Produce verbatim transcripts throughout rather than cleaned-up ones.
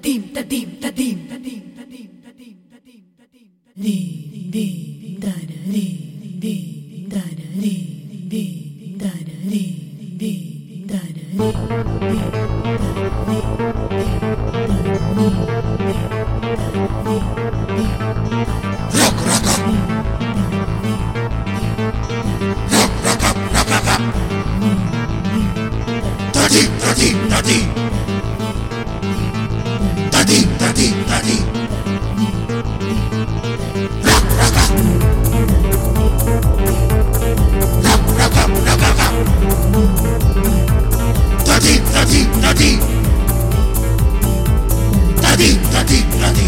tadim tadim tadim tadim tadim tadim tadim tadim di di da da di di da da di di da da di di da da di di da da di di da da di di da da di rock rock up rock rock up rock rock up tadim tadim tadim tadim tadim tadim rock rock up rock rock up rock rock up tadim tadim tadim tadim tadim tadim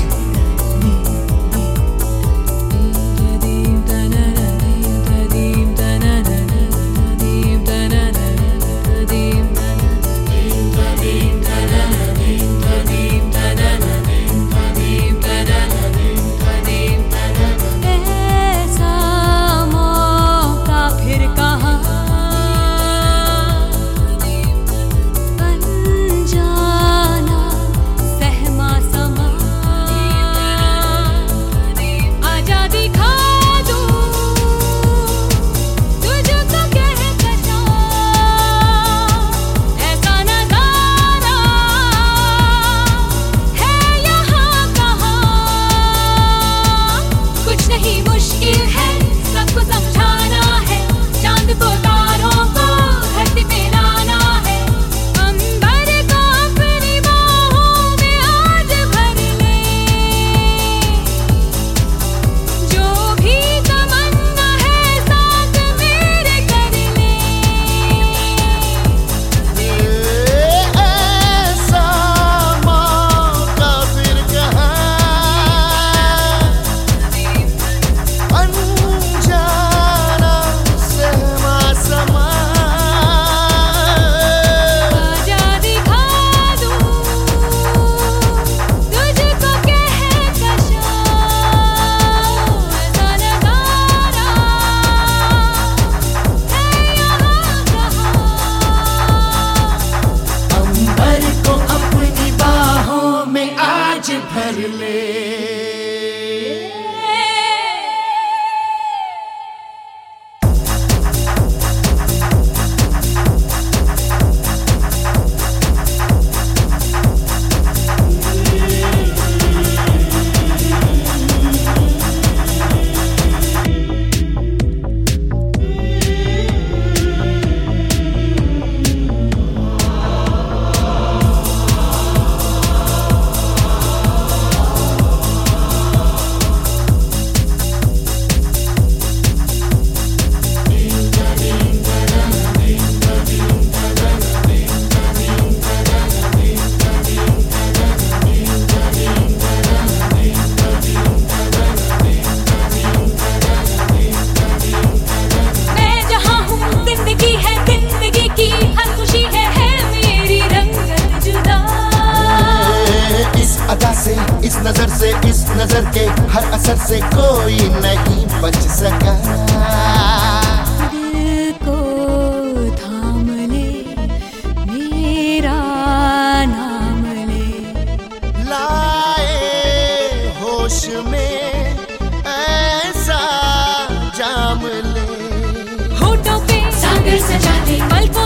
इस नजर से इस नजर के हर असर से कोई नहीं बच सका। दिल को थाम ले मेरा नाम ले, लाए होश में ऐसा जाम ले, होठों पे सागर सजा दे, पलकों